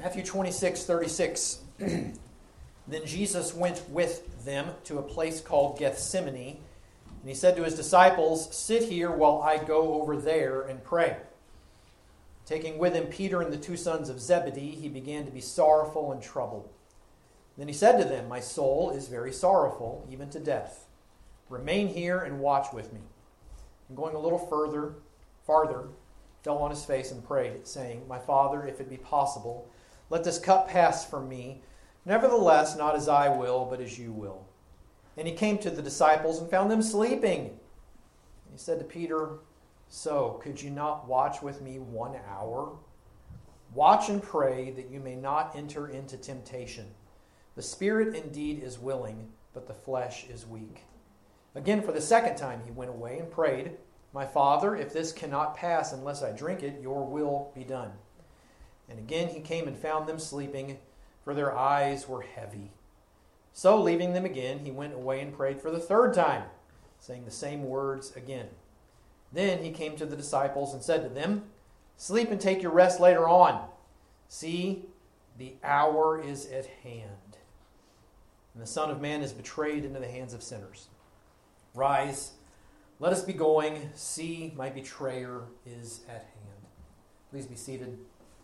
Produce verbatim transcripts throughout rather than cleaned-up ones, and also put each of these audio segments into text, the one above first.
Matthew twenty-six, thirty-six. Then Jesus went with them to a place called Gethsemane, and he said to his disciples, "Sit here while I go over there and pray." Taking with him Peter and the two sons of Zebedee, he began to be sorrowful and troubled. Then he said to them, "My soul is very sorrowful, even to death. Remain here and watch with me." And going a little further, farther, fell on his face and prayed, saying, "My Father, if it be possible, let this cup pass from me. Nevertheless, not as I will, but as you will." And he came to the disciples and found them sleeping. He said to Peter, "So, could you not watch with me one hour? Watch and pray that you may not enter into temptation. The spirit indeed is willing, but the flesh is weak." Again, for the second time, he went away and prayed, "My Father, if this cannot pass unless I drink it, your will be done." And again he came and found them sleeping, for their eyes were heavy. So, leaving them again, he went away and prayed for the third time, saying the same words again. Then he came to the disciples and said to them, "Sleep and take your rest later on. See, the hour is at hand, and the Son of Man is betrayed into the hands of sinners. Rise, let us be going. See, my betrayer is at hand." Please be seated.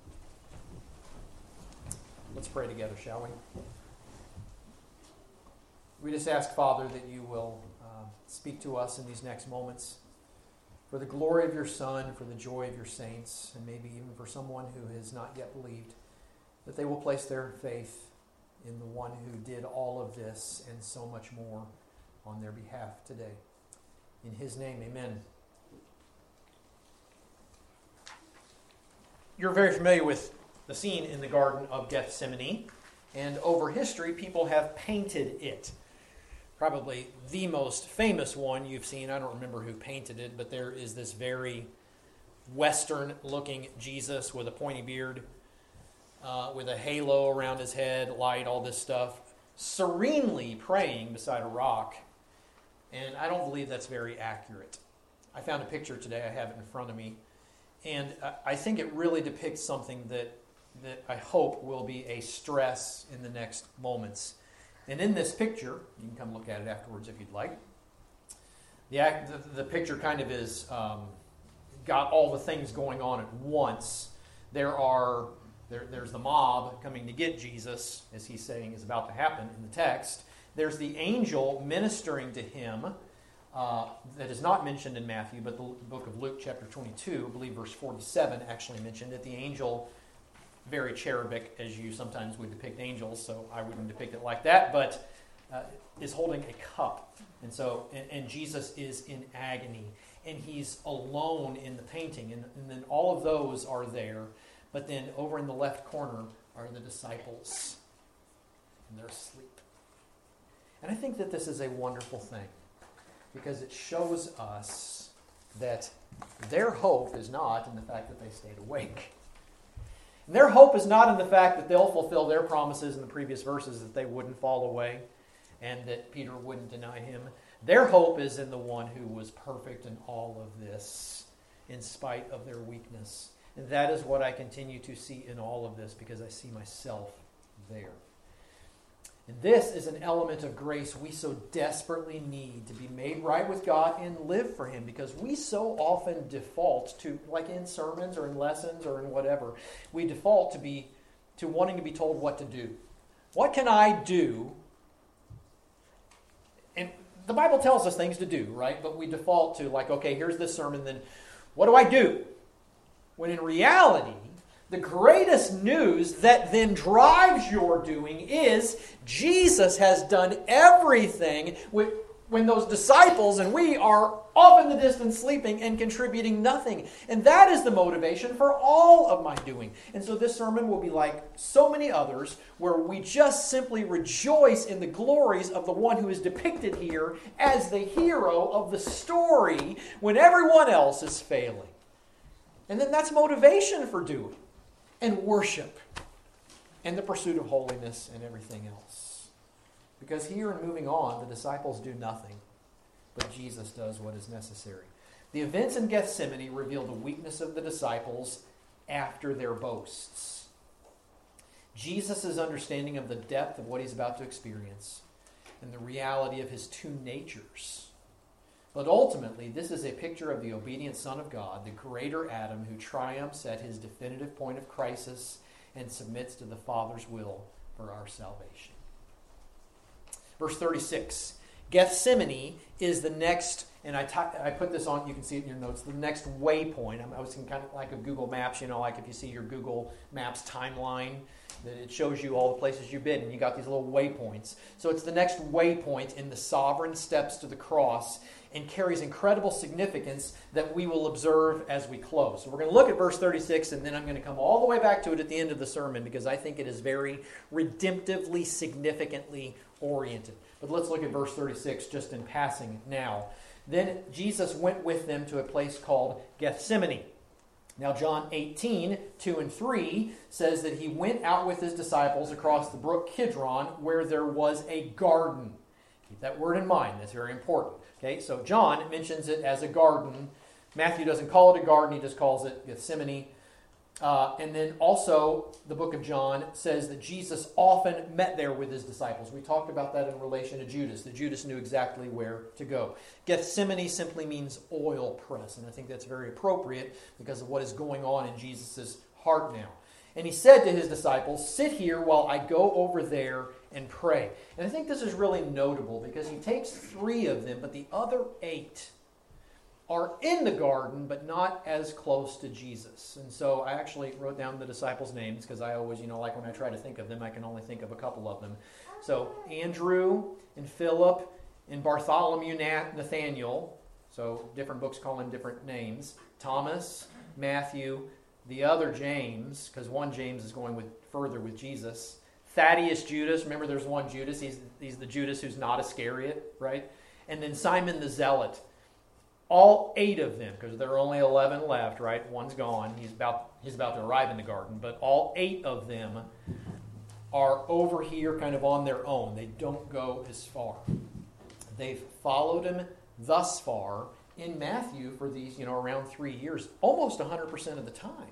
Let's pray together, shall we? We just ask, Father, that you will uh, speak to us in these next moments for the glory of your Son, for the joy of your saints, and maybe even for someone who has not yet believed, that they will place their faith in the one who did all of this and so much more on their behalf today. In his name, amen. You're very familiar with the scene in the Garden of Gethsemane, and over history, people have painted it. Probably the most famous one you've seen, I don't remember who painted it, but there is this very Western-looking Jesus with a pointy beard, uh, with a halo around his head, light, all this stuff, serenely praying beside a rock. And I don't believe that's very accurate. I found a picture today, I have it in front of me, and I think it really depicts something that that I hope will be a stress in the next moments. And in this picture, you can come look at it afterwards if you'd like, the, act, the, the picture kind of is um, got all the things going on at once. There are there, there's the mob coming to get Jesus, as he's saying is about to happen in the text. There's the angel ministering to him, uh, that is not mentioned in Matthew, but the book of Luke chapter twenty-two, I believe verse forty-seven actually mentioned it. The angel, very cherubic, as you sometimes would depict angels, so I wouldn't depict it like that, but uh, is holding a cup. And so, and, and Jesus is in agony, and he's alone in the painting, and, and then all of those are there, but then over in the left corner are the disciples, and they're asleep. And I think that this is a wonderful thing, because it shows us that their hope is not in the fact that they stayed awake. And their hope is not in the fact that they'll fulfill their promises in the previous verses, that they wouldn't fall away and that Peter wouldn't deny him. Their hope is in the one who was perfect in all of this, in spite of their weakness. And that is what I continue to see in all of this, because I see myself there. And this is an element of grace we so desperately need to be made right with God and live for him, because we so often default to, like in sermons or in lessons or in whatever, we default to be to wanting to be told what to do. What can I do? And the Bible tells us things to do, right? But we default to like, okay, here's this sermon, then what do I do? When in reality, the greatest news that then drives your doing is Jesus has done everything when those disciples and we are off in the distance sleeping and contributing nothing. And that is the motivation for all of my doing. And so this sermon will be like so many others, where we just simply rejoice in the glories of the one who is depicted here as the hero of the story when everyone else is failing. And then that's motivation for doing. And worship, and the pursuit of holiness and everything else. Because here and moving on, the disciples do nothing, but Jesus does what is necessary. The events in Gethsemane reveal the weakness of the disciples after their boasts. Jesus' understanding of the depth of what he's about to experience and the reality of his two natures. But ultimately, this is a picture of the obedient Son of God, the greater Adam, who triumphs at his definitive point of crisis and submits to the Father's will for our salvation. Verse thirty-six, Gethsemane is the next, and I, t- I put this on, you can see it in your notes, the next waypoint. I was kind of like a Google Maps, you know, like if you see your Google Maps timeline, that it shows you all the places you've been, and you got these little waypoints. So it's the next waypoint in the sovereign steps to the cross, and carries incredible significance that we will observe as we close. So we're going to look at verse thirty-six, and then I'm going to come all the way back to it at the end of the sermon, because I think it is very redemptively, significantly oriented. But let's look at verse thirty-six just in passing now. Then Jesus went with them to a place called Gethsemane. Now John eighteen, two and three says that he went out with his disciples across the brook Kidron, where there was a garden. Keep that word in mind. That's very important. Okay, so John mentions it as a garden. Matthew doesn't call it a garden. He just calls it Gethsemane. Uh, and then also the book of John says that Jesus often met there with his disciples. We talked about that in relation to Judas, that Judas knew exactly where to go. Gethsemane simply means oil press, and I think that's very appropriate because of what is going on in Jesus' heart now. And he said to his disciples, "Sit here while I go over there and pray." And I think this is really notable because he takes three of them, but the other eight are in the garden, but not as close to Jesus. And so I actually wrote down the disciples' names because I always, you know, like when I try to think of them, I can only think of a couple of them. So Andrew and Philip and Bartholomew, Nathaniel, so different books call him different names, Thomas, Matthew, the other James, because one James is going with further with Jesus, Thaddeus, Judas. Remember, there's one Judas. He's, he's the Judas who's not Iscariot, right? And then Simon the Zealot. All eight of them, because there are only eleven left, right? One's gone. He's about, he's about to arrive in the garden. But all eight of them are over here kind of on their own. They don't go as far. They've followed him thus far in Matthew for these, you know, around three years, almost one hundred percent of the time.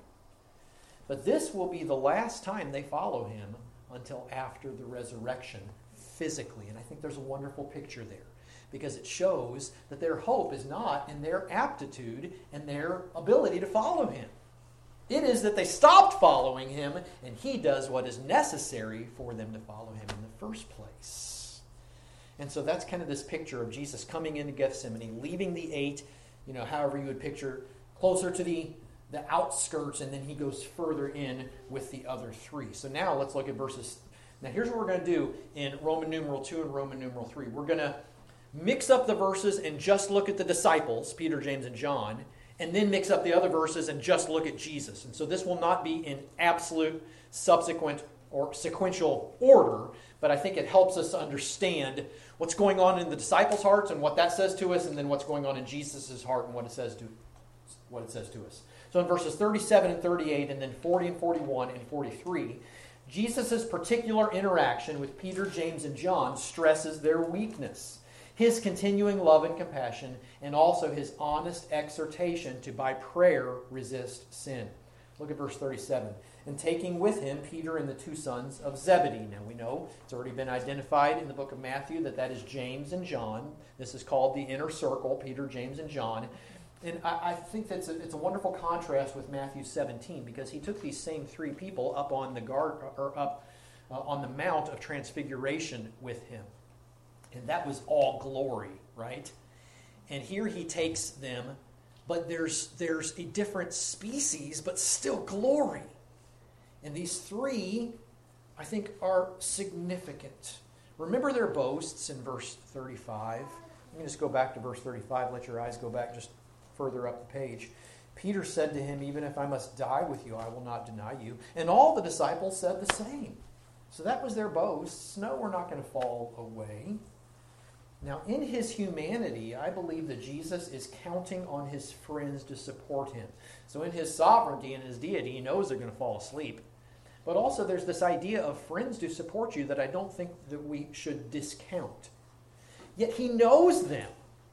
But this will be the last time they follow him until after the resurrection physically. And I think there's a wonderful picture there because it shows that their hope is not in their aptitude and their ability to follow him. It is that they stopped following him and he does what is necessary for them to follow him in the first place. And so that's kind of this picture of Jesus coming into Gethsemane, leaving the eight, you know, however you would picture, closer to the the outskirts, and then he goes further in with the other three. So now let's look at verses. Now here's what we're going to do in Roman numeral two and Roman numeral three. We're going to mix up the verses and just look at the disciples, Peter, James, and John, and then mix up the other verses and just look at Jesus. And so this will not be in absolute subsequent or sequential order, but I think it helps us to understand what's going on in the disciples' hearts and what that says to us, and then what's going on in Jesus' heart and what it says to what it says to us. So in verses thirty-seven and thirty-eight, and then forty and forty-one and forty-three, Jesus' particular interaction with Peter, James, and John stresses their weakness, his continuing love and compassion, and also his honest exhortation to, by prayer, resist sin. Look at verse thirty-seven. And taking with him Peter and the two sons of Zebedee. Now we know it's already been identified in the book of Matthew that that is James and John. This is called the inner circle, Peter, James, and John. And I, I think that's a, it's a wonderful contrast with Matthew seventeen because he took these same three people up on the guard or up uh, on the Mount of Transfiguration with him, and that was all glory, right? And here he takes them, but there's there's a different species, but still glory. And these three, I think, are significant. Remember their boasts in verse thirty-five. Let me just go back to verse thirty-five. Let your eyes go back just further up the page. Peter said to him, "Even if I must die with you, I will not deny you." And all the disciples said the same. So that was their boasts. No, we're not going to fall away. Now, in his humanity, I believe that Jesus is counting on his friends to support him. So in his sovereignty and his deity, he knows they're going to fall asleep. But also there's this idea of friends to support you that I don't think that we should discount. Yet he knows them.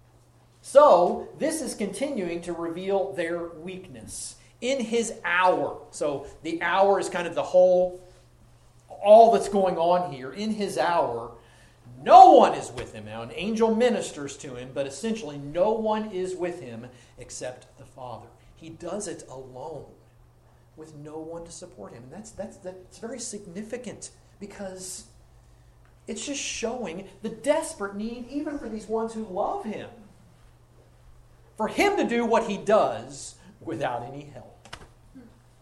So this is continuing to reveal their weakness in his hour. So the hour is kind of the whole, all that's going on here in his hour, no one is with him. Now, an angel ministers to him, but essentially no one is with him except the Father. He does it alone with no one to support him. And that's, that's, that's very significant because it's just showing the desperate need even for these ones who love him. For him to do what he does without any help. And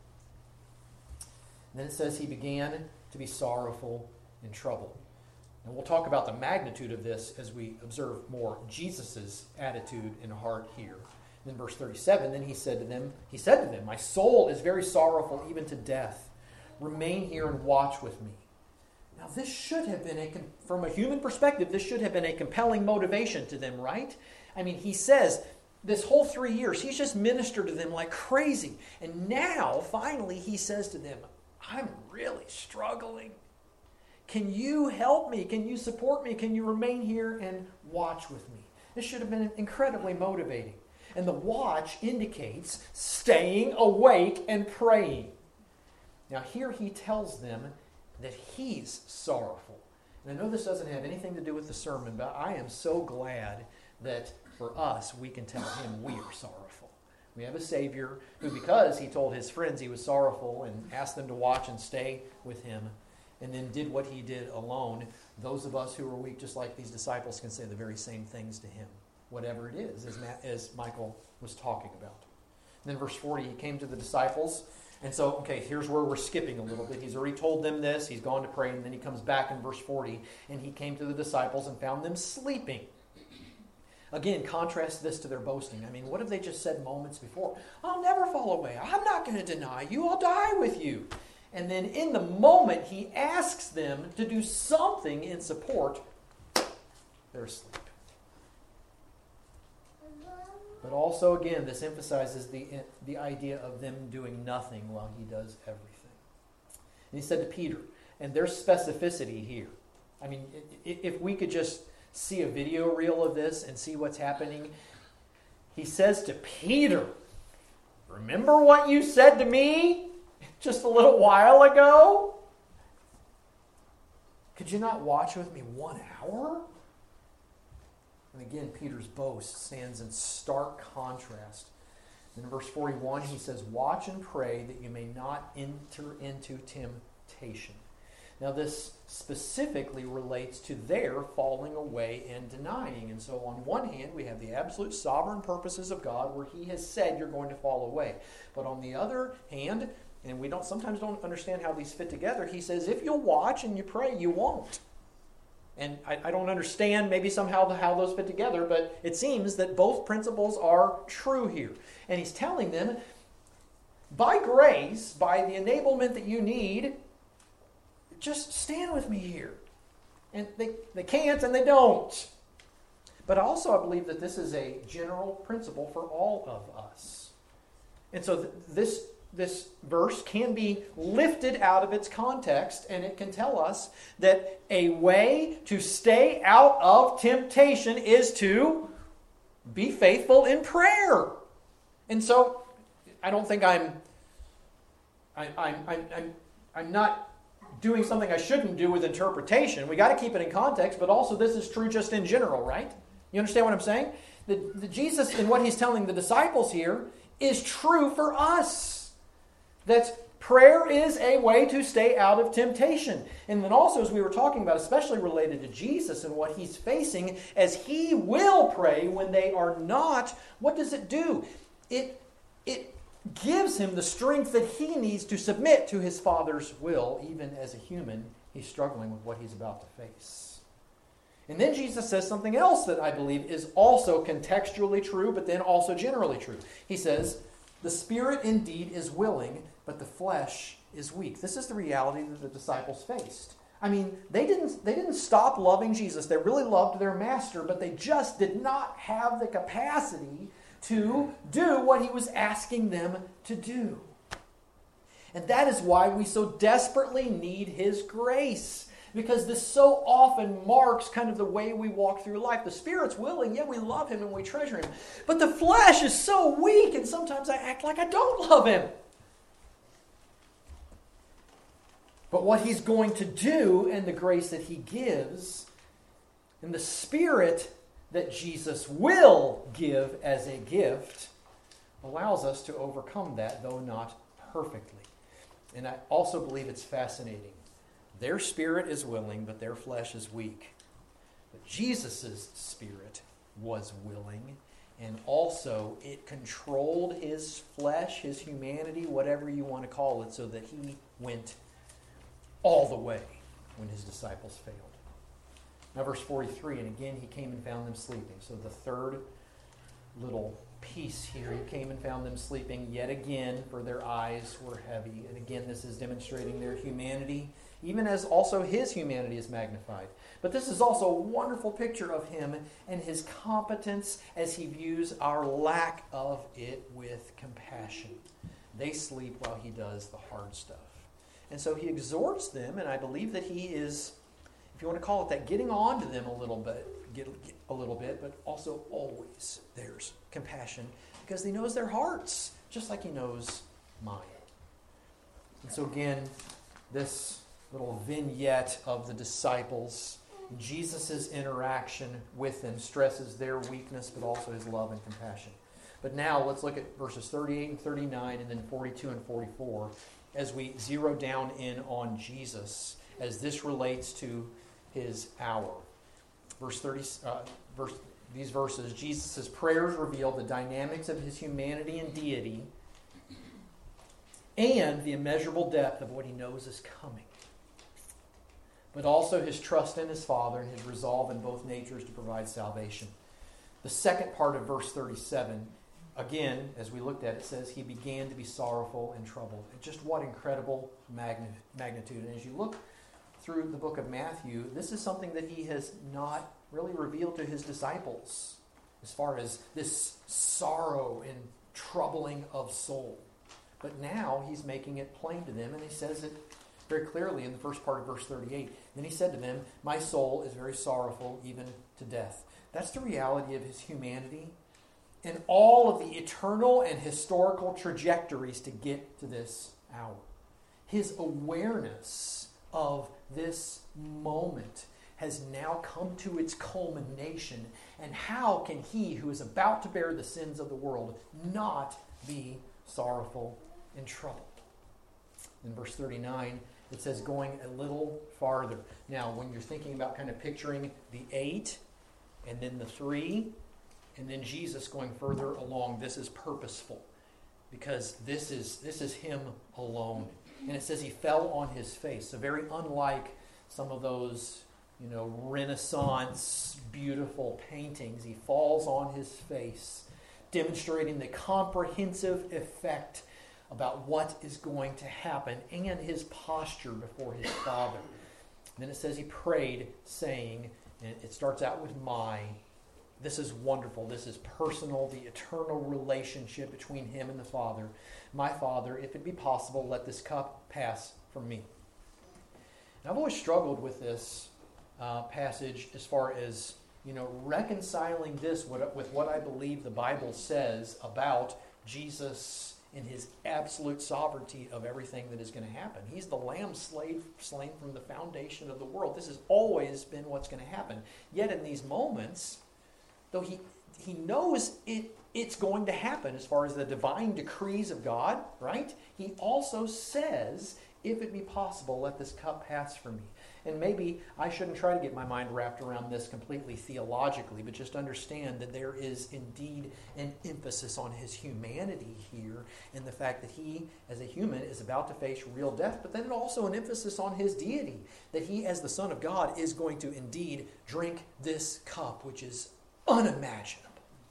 then it says he began to be sorrowful and troubled. And we'll talk about the magnitude of this as we observe more Jesus' attitude and heart here. In verse thirty-seven, then he said to them, he said to them, my soul is very sorrowful even to death. Remain here and watch with me. Now this should have been, a from a human perspective, this should have been a compelling motivation to them, right? I mean, he says, this whole three years, he's just ministered to them like crazy. And now, finally, he says to them, I'm really struggling. Can you help me? Can you support me? Can you remain here and watch with me? This should have been incredibly motivating. And the watch indicates staying awake and praying. Now here he tells them that he's sorrowful. And I know this doesn't have anything to do with the sermon, but I am so glad that for us we can tell him we are sorrowful. We have a Savior who, because he told his friends he was sorrowful and asked them to watch and stay with him, and then did what he did alone, those of us who are weak, just like these disciples, can say the very same things to him, whatever it is, as, Matt, as Michael was talking about. And then verse forty, he came to the disciples. And so, okay, here's where we're skipping a little bit. He's already told them this. He's gone to pray. And then he comes back in verse forty. And he came to the disciples and found them sleeping. Again, contrast this to their boasting. I mean, what have they just said moments before? I'll never fall away. I'm not going to deny you. I'll die with you. And then in the moment, he asks them to do something in support. They're asleep. But also, again, this emphasizes the, the idea of them doing nothing while he does everything. And he said to Peter, and there's specificity here. I mean, if we could just see a video reel of this and see what's happening. He says to Peter, remember what you said to me just a little while ago? Could you not watch with me one hour? And again, Peter's boast stands in stark contrast. In verse forty-one, he says, watch and pray that you may not enter into temptation. Now, this specifically relates to their falling away and denying. And so, on one hand, we have the absolute sovereign purposes of God where he has said you're going to fall away. But on the other hand, and we don't sometimes don't understand how these fit together, he says if you'll watch and you pray, you won't. And I, I don't understand maybe somehow the, how those fit together, but it seems that both principles are true here. And he's telling them, by grace, by the enablement that you need, just stand with me here. And they, they can't and they don't. But also I believe that this is a general principle for all of us. And so th- this, this verse can be lifted out of its context, and it can tell us that a way to stay out of temptation is to be faithful in prayer. And so I don't think I'm I, I'm, I'm, I'm, I'm not doing something I shouldn't do with interpretation. We got to keep it in context, but also this is true just in general, right? You understand what I'm saying? The, the Jesus and what he's telling the disciples here is true for us. That prayer is a way to stay out of temptation. And then also, as we were talking about, especially related to Jesus and what he's facing, as he will pray when they are not, what does it do? It, it gives him the strength that he needs to submit to his Father's will, even as a human, he's struggling with what he's about to face. And then Jesus says something else that I believe is also contextually true, but then also generally true. He says, the spirit indeed is willing, but the flesh is weak. This is the reality that the disciples faced. I mean, they didn't, they didn't stop loving Jesus. They really loved their master, but they just did not have the capacity to do what he was asking them to do. And that is why we so desperately need his grace. Because this so often marks kind of the way we walk through life. The Spirit's willing, yeah, we love him and we treasure him. But the flesh is so weak, and sometimes I act like I don't love him. But what he's going to do and the grace that he gives and the Spirit that Jesus will give as a gift allows us to overcome that, though not perfectly. And I also believe it's fascinating. Their spirit is willing, but their flesh is weak. But Jesus' spirit was willing, and also it controlled his flesh, his humanity, whatever you want to call it, so that he went all the way when his disciples failed. Now verse forty-three, and again he came and found them sleeping. So the third little piece here, he came and found them sleeping yet again, for their eyes were heavy. And again, this is demonstrating their humanity, even as also his humanity is magnified. But this is also a wonderful picture of him and his competence as he views our lack of it with compassion. They sleep while he does the hard stuff. And so he exhorts them, and I believe that he is, if you want to call it that, getting on to them a little bit, get, get a little bit, but also always there's compassion, because he knows their hearts, just like he knows mine. And so again, this little vignette of the disciples, Jesus' interaction with them stresses their weakness, but also his love and compassion. But now let's look at verses thirty-eight and thirty-nine, and then forty-two and forty-four, as we zero down in on Jesus, as this relates to his hour. Verse thirty, uh, verse, these verses, Jesus' prayers reveal the dynamics of his humanity and deity, and the immeasurable depth of what he knows is coming, but also his trust in his Father and his resolve in both natures to provide salvation. The second part of verse thirty-seven, again, as we looked at it, says he began to be sorrowful and troubled. And just what incredible magni- magnitude. And as you look through the book of Matthew, this is something that he has not really revealed to his disciples, as far as this sorrow and troubling of soul. But now he's making it plain to them, and he says it very clearly in the first part of verse thirty-eight. Then he said to them, my soul is very sorrowful, even to death. That's the reality of his humanity and all of the eternal and historical trajectories to get to this hour. His awareness of this moment has now come to its culmination. And how can he who is about to bear the sins of the world not be sorrowful and troubled? In verse thirty-nine, it says going a little farther. Now, when you're thinking about kind of picturing the eight and then the three and then Jesus going further along, this is purposeful, because this is this is him alone. And it says he fell on his face. So very unlike some of those, you know, Renaissance beautiful paintings, he falls on his face, demonstrating the comprehensive effect about what is going to happen and his posture before his Father. Then it says he prayed, saying, and it starts out with my. This is wonderful. This is personal, the eternal relationship between him and the Father. My Father, if it be possible, let this cup pass from me. And I've always struggled with this uh, passage as far as, you know, reconciling this with, with what I believe the Bible says about Jesus in his absolute sovereignty of everything that is going to happen. He's the lamb slain, slain from the foundation of the world. This has always been what's going to happen. Yet in these moments, though he, he knows it, it's going to happen as far as the divine decrees of God, right? He also says, if it be possible, let this cup pass from me. And maybe I shouldn't try to get my mind wrapped around this completely theologically, but just understand that there is indeed an emphasis on his humanity here, and the fact that he, as a human, is about to face real death, but then also an emphasis on his deity, that he, as the Son of God, is going to indeed drink this cup, which is unimaginable.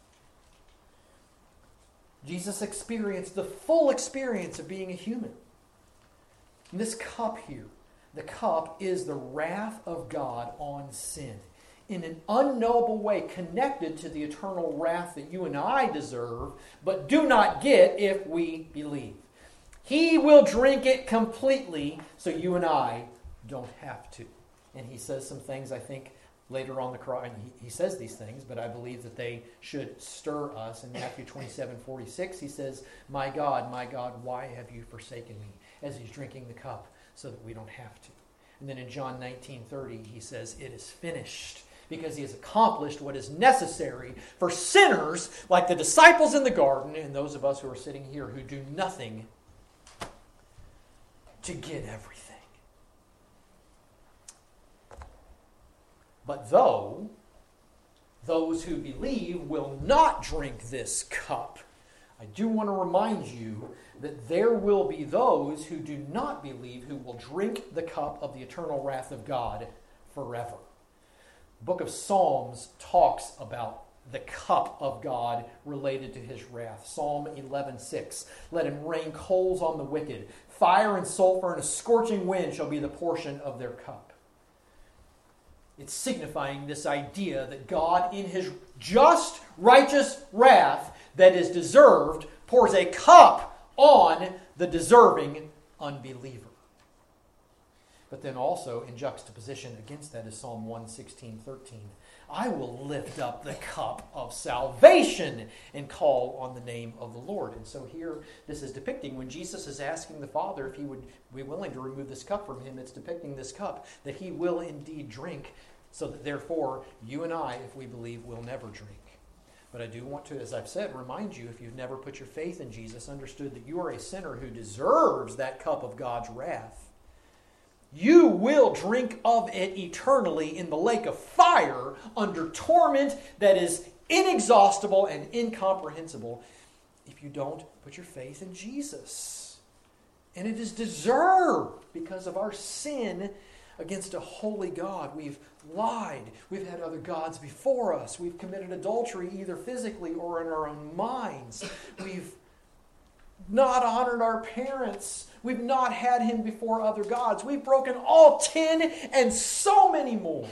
Jesus experienced the full experience of being a human. And this cup here, the cup is the wrath of God on sin, in an unknowable way connected to the eternal wrath that you and I deserve, but do not get if we believe. He will drink it completely, so you and I don't have to. And he says some things, I think, later on the cross, and he, he says these things, but I believe that they should stir us. In Matthew twenty-seven forty-six, he says, my God, my God, why have you forsaken me? As he's drinking the cup. so that we don't have to. And then in John nineteen thirty, he says, it is finished, because he has accomplished what is necessary for sinners like the disciples in the garden and those of us who are sitting here who do nothing to get everything. But though those who believe will not drink this cup, I do want to remind you that there will be those who do not believe who will drink the cup of the eternal wrath of God forever. The book of Psalms talks about the cup of God related to his wrath. Psalm eleven six. Let him rain coals on the wicked. Fire and sulfur and a scorching wind shall be the portion of their cup. It's signifying this idea that God, in his just, righteous wrath that is deserved, pours a cup on the deserving unbeliever. But then also, in juxtaposition against that is Psalm one sixteen thirteen. I will lift up the cup of salvation and call on the name of the Lord. And so here, this is depicting when Jesus is asking the Father if he would be willing to remove this cup from him, it's depicting this cup that he will indeed drink, so that therefore, you and I, if we believe, will never drink. But I do want to, as I've said, remind you, if you've never put your faith in Jesus, understood that you are a sinner who deserves that cup of God's wrath, you will drink of it eternally in the lake of fire under torment that is inexhaustible and incomprehensible if you don't put your faith in Jesus. And it is deserved because of our sin against a holy God. We've lied. We've had other gods before us. We've committed adultery either physically or in our own minds. We've not honored our parents. We've not had him before other gods. We've broken all ten and so many more.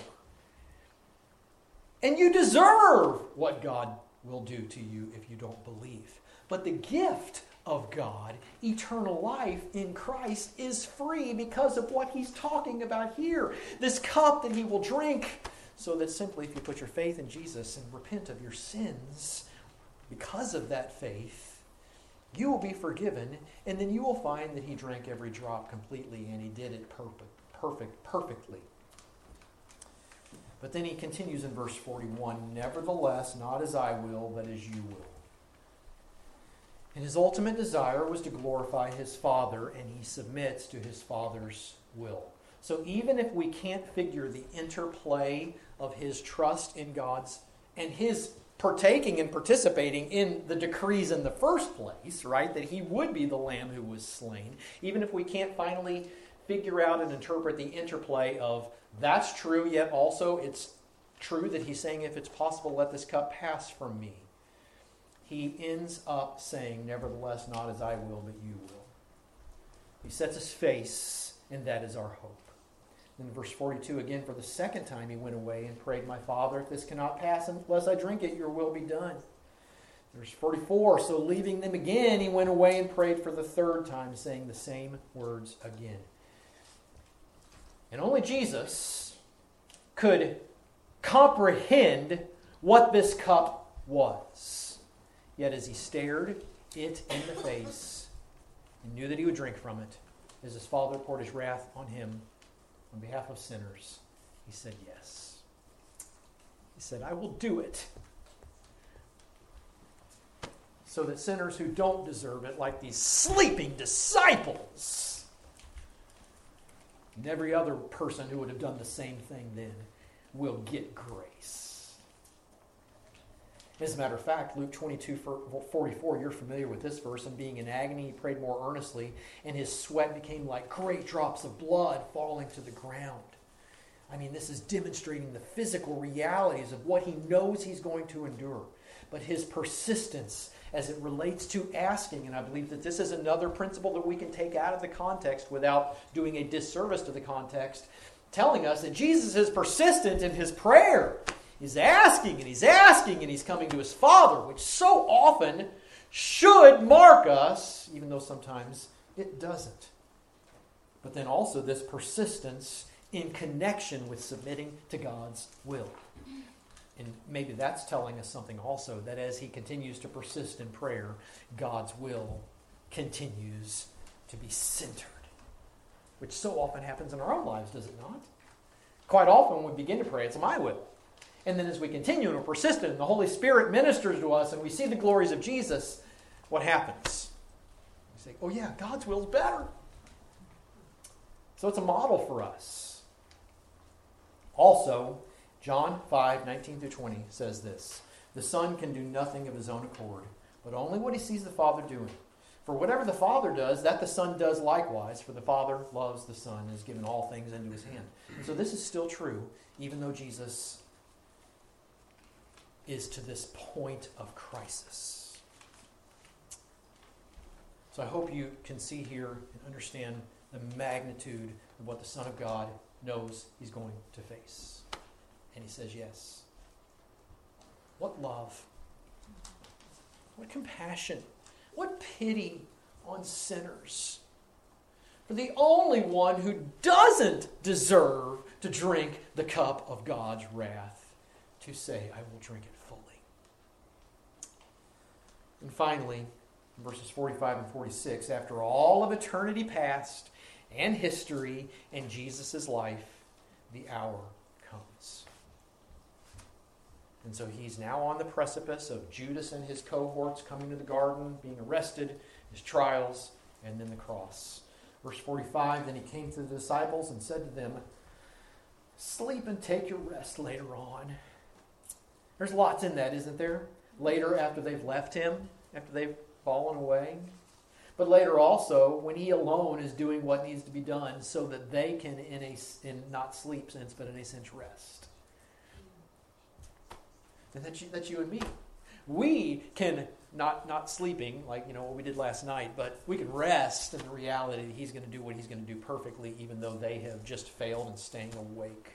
And you deserve what God will do to you if you don't believe. But the gift of God, eternal life in Christ, is free because of what he's talking about here. This cup that he will drink, so that simply if you put your faith in Jesus and repent of your sins, because of that faith, you will be forgiven, and then you will find that he drank every drop completely, and he did it perfect, perfect, perfectly. But then he continues in verse forty-one, nevertheless, not as I will, but as you will. And his ultimate desire was to glorify his Father, and he submits to his Father's will. So even if we can't figure the interplay of his trust in God's and his partaking and participating in the decrees in the first place, right, that he would be the lamb who was slain, even if we can't finally figure out and interpret the interplay of that's true, yet also it's true that he's saying, if it's possible, let this cup pass from me. He ends up saying, nevertheless, not as I will, but you will. He sets his face, and that is our hope. In verse forty-two, again, for the second time he went away and prayed, my Father, if this cannot pass unless I drink it, your will be done. Verse forty-four, so leaving them again, he went away and prayed for the third time, saying the same words again. And only Jesus could comprehend what this cup was. Yet as he stared it in the face and knew that he would drink from it, as his Father poured his wrath on him on behalf of sinners, he said yes. He said, I will do it, so that sinners who don't deserve it, like these sleeping disciples, and every other person who would have done the same thing then, will get grace. As a matter of fact, Luke twenty-two forty-four, you're familiar with this verse, and being in agony, he prayed more earnestly, and his sweat became like great drops of blood falling to the ground. I mean, this is demonstrating the physical realities of what he knows he's going to endure. But his persistence as it relates to asking, and I believe that this is another principle that we can take out of the context without doing a disservice to the context, telling us that Jesus is persistent in his prayer. He's asking and he's asking and he's coming to his Father, which so often should mark us, even though sometimes it doesn't. But then also this persistence in connection with submitting to God's will. And maybe that's telling us something also, that as he continues to persist in prayer, God's will continues to be centered which so often happens in our own lives, does it not? Quite often when we begin to pray, it's my will. And then as we continue and we're persistent and the Holy Spirit ministers to us and we see the glories of Jesus, what happens? We say, oh yeah, God's will is better. So it's a model for us. Also, John five, nineteen through twenty says this, the Son can do nothing of his own accord, but only what he sees the Father doing. For whatever the Father does, that the Son does likewise, for the Father loves the Son and has given all things into his hand. And so this is still true, even though Jesus is to this point of crisis. So I hope you can see here and understand the magnitude of what the Son of God knows he's going to face. And he says yes. What love. What compassion. What pity on sinners. For the only one who doesn't deserve to drink the cup of God's wrath, to say, I will drink it fully. And finally, verses forty-five and forty-six, after all of eternity past and history and Jesus' life, the hour comes. And so he's now on the precipice of Judas and his cohorts coming to the garden, being arrested, his trials, and then the cross. Verse forty-five, then he came to the disciples and said to them, sleep and take your rest later on. There's lots in that, isn't there? Later, after they've left him, after they've fallen away. But later also, when he alone is doing what needs to be done so that they can, in a in not sleep sense, but in a sense, rest. And that's you, that's you and me. We can, not not sleeping, like you know what we did last night, but we can rest in the reality that he's going to do what he's going to do perfectly, even though they have just failed in staying awake.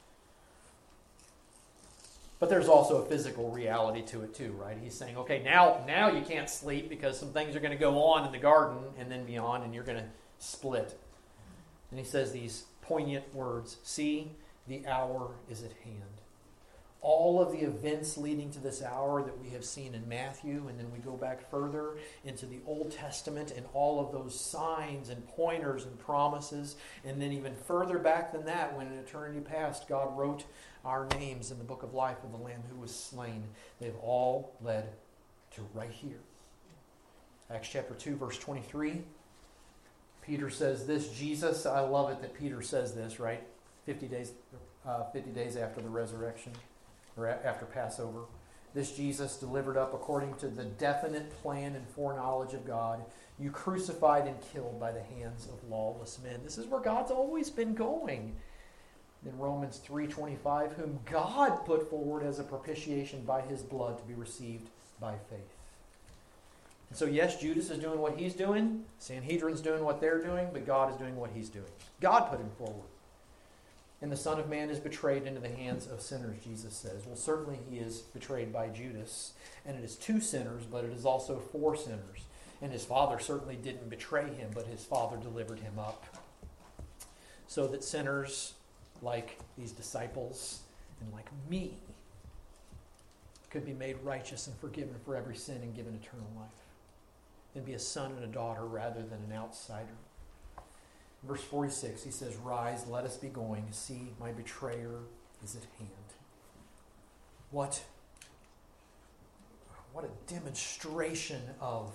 But there's also a physical reality to it too, right? He's saying, okay, now, now you can't sleep because some things are going to go on in the garden and then beyond, and you're going to split. And he says these poignant words, see, the hour is at hand. All of the events leading to this hour that we have seen in Matthew, and then we go back further into the Old Testament and all of those signs and pointers and promises, and then even further back than that, when in eternity past God wrote our names in the book of life of the Lamb who was slain. They've all led to right here. Acts chapter two, verse twenty-three. Peter says this. Jesus, I love it that Peter says this, right? Fifty days, uh, fifty days after the resurrection, or a- after Passover. This Jesus delivered up according to the definite plan and foreknowledge of God, you crucified and killed by the hands of lawless men. This is where God's always been going. In Romans three twenty-five, whom God put forward as a propitiation by his blood to be received by faith. And so yes, Judas is doing what he's doing, Sanhedrin's doing what they're doing, but God is doing what he's doing. God put him forward. And the Son of Man is betrayed into the hands of sinners, Jesus says. Well, certainly he is betrayed by Judas, and it is two sinners, but it is also four sinners. And his Father certainly didn't betray him, but his Father delivered him up. So that sinners like these disciples and like me could be made righteous and forgiven for every sin and given eternal life. And be a son and a daughter rather than an outsider. Verse forty-six, he says, rise, let us be going. See, my betrayer is at hand. What, what a demonstration of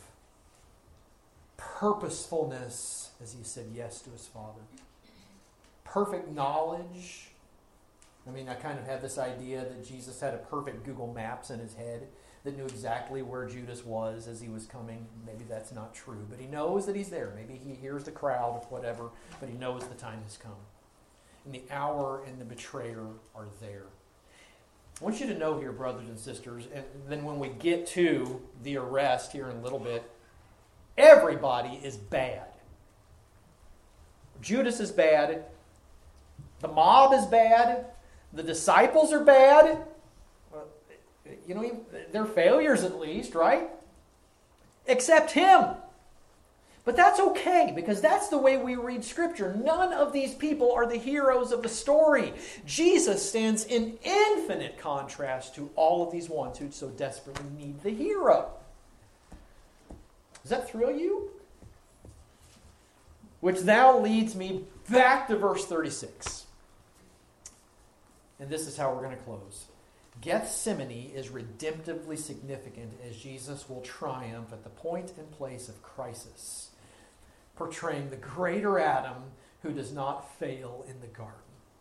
purposefulness as he said yes to his Father. Perfect knowledge. I mean, I kind of have this idea that Jesus had a perfect Google Maps in his head that knew exactly where Judas was as he was coming. Maybe that's not true, but he knows that he's there. Maybe he hears the crowd, whatever, but he knows the time has come. And the hour and the betrayer are there. I want you to know here, brothers and sisters, and then when we get to the arrest here in a little bit, everybody is bad. Judas is bad. The mob is bad. The disciples are bad. You know, they're failures at least, right? Except him. But that's okay, because that's the way we read Scripture. None of these people are the heroes of the story. Jesus stands in infinite contrast to all of these ones who so desperately need the hero. Does that thrill you? Which now leads me back to verse thirty-six. And this is how we're going to close. Gethsemane is redemptively significant as Jesus will triumph at the point and place of crisis, portraying the greater Adam who does not fail in the garden.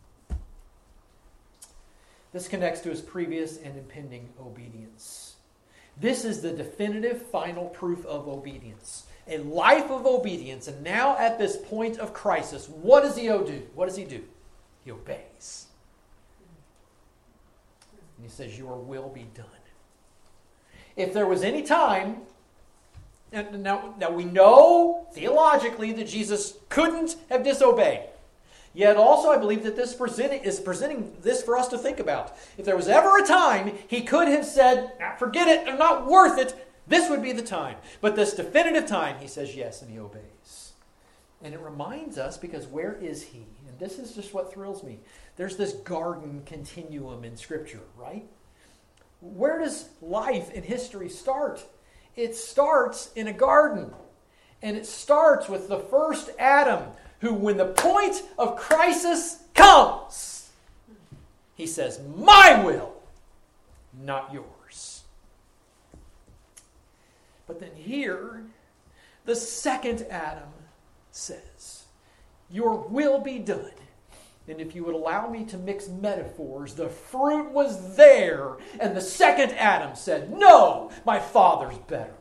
This connects to his previous and impending obedience. This is the definitive final proof of obedience. A life of obedience. And now at this point of crisis, what does he do? What does he do? He obeys. And he says, your will be done. If there was any time, and now, now we know theologically that Jesus couldn't have disobeyed. Yet also I believe that this presenting, is presenting this for us to think about. If there was ever a time he could have said, ah, forget it, they're not worth it, this would be the time. But this definitive time, he says yes, and he obeys. And it reminds us, because where is he? And this is just what thrills me. There's this garden continuum in Scripture, right? Where does life and history start? It starts in a garden. And it starts with the first Adam, who, when the point of crisis comes, he says, my will, not yours. But then here, the second Adam says, your will be done. And if you would allow me to mix metaphors, the fruit was there, and the second Adam said, no, my Father's better.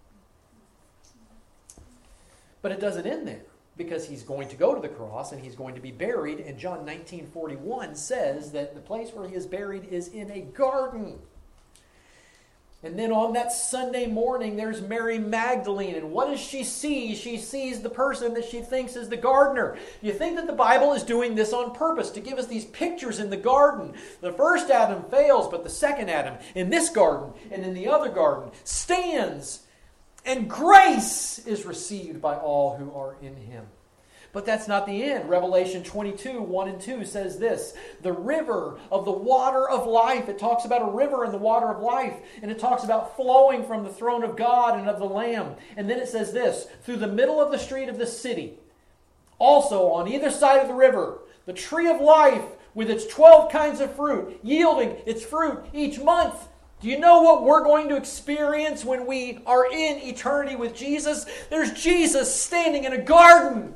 But it doesn't end there, because he's going to go to the cross and he's going to be buried. And John nineteen forty-one says that the place where he is buried is in a garden. And then on that Sunday morning, there's Mary Magdalene. And what does she see? She sees the person that she thinks is the gardener. Do you think that the Bible is doing this on purpose, to give us these pictures in the garden? The first Adam fails, but the second Adam in this garden and in the other garden stands. And grace is received by all who are in him. But that's not the end. Revelation twenty-two, one and two says this. The river of the water of life. It talks about a river in the water of life. And it talks about flowing from the throne of God and of the Lamb. And then it says this. Through the middle of the street of the city. Also on either side of the river. The tree of life with its twelve kinds of fruit. Yielding its fruit each month. Do you know what we're going to experience when we are in eternity with Jesus? There's Jesus standing in a garden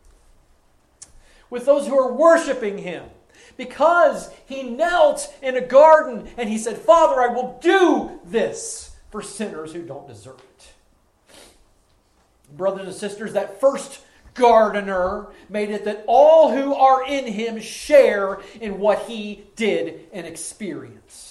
with those who are worshiping him. Because he knelt in a garden and he said, Father, I will do this for sinners who don't deserve it. Brothers and sisters, that first gardener made it that all who are in him share in what he did and experienced.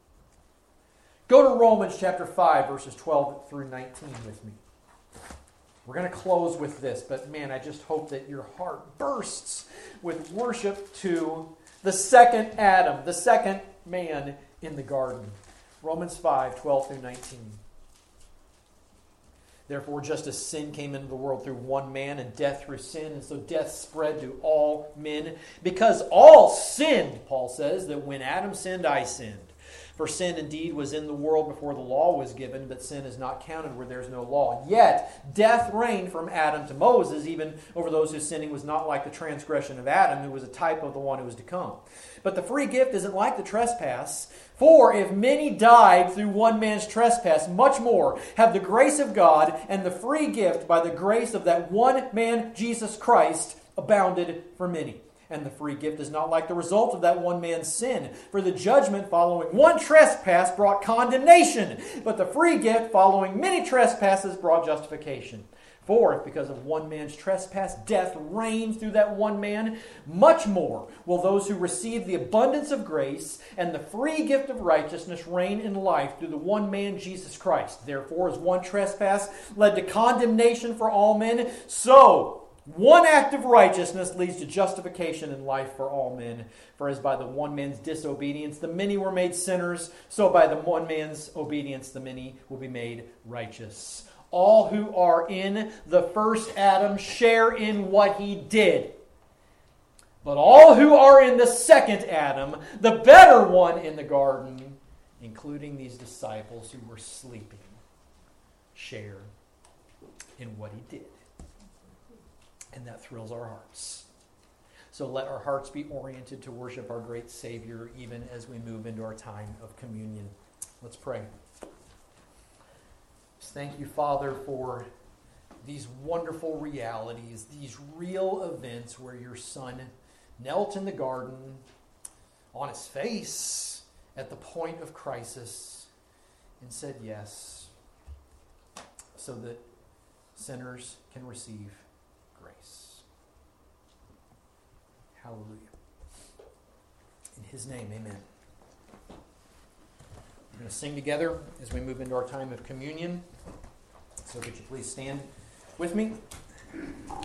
Go to Romans chapter five, verses twelve through nineteen with me. We're going to close with this, but man, I just hope that your heart bursts with worship to the second Adam, the second man in the garden. Romans five, twelve through nineteen. Therefore, just as sin came into the world through one man, and death through sin, and so death spread to all men, because all sinned, Paul says, that when Adam sinned, I sinned. For sin indeed was in the world before the law was given, but sin is not counted where there is no law. Yet death reigned from Adam to Moses, even over those whose sinning was not like the transgression of Adam, who was a type of the one who was to come. But the free gift isn't like the trespass. For if many died through one man's trespass, much more have the grace of God and the free gift by the grace of that one man, Jesus Christ, abounded for many. And the free gift is not like the result of that one man's sin. For the judgment following one trespass brought condemnation, but the free gift following many trespasses brought justification. For if because of one man's trespass death reigned through that one man, much more will those who receive the abundance of grace and the free gift of righteousness reign in life through the one man, Jesus Christ. Therefore, as one trespass led to condemnation for all men, so one act of righteousness leads to justification and life for all men. For as by the one man's disobedience the many were made sinners, so by the one man's obedience the many will be made righteous. All who are in the first Adam share in what he did. But all who are in the second Adam, the better one in the garden, including these disciples who were sleeping, share in what he did. and that thrills our hearts. So let our hearts be oriented to worship our great Savior even as we move into our time of communion. Let's pray. Thank you, Father, for these wonderful realities, these real events where your Son knelt in the garden on his face at the point of crisis and said yes, so that sinners can receive grace. Hallelujah. In his name, amen. We're going to sing together as we move into our time of communion. So could you please stand with me?